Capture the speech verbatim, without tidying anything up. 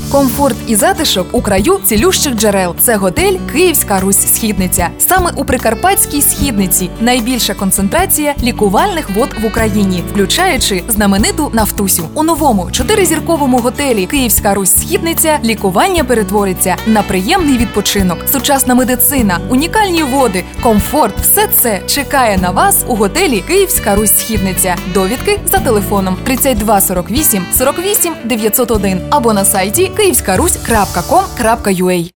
Комфорт і затишок у краю цілющих джерел. Це готель «Київська Русь-Східниця». Саме у Прикарпатській Східниці найбільша концентрація лікувальних вод в Україні, включаючи знамениту Нафтусю. У новому чотиризірковому готелі «Київська Русь-Східниця» лікування перетвориться на приємний відпочинок. Сучасна медицина, унікальні води, комфорт – все це чекає на вас у готелі «Київська Русь-Східниця». Довідки за телефоном тридцять два сорок вісім сорок вісім дев'ятсот один або на сайті київська русь крапка ком крапка ю а.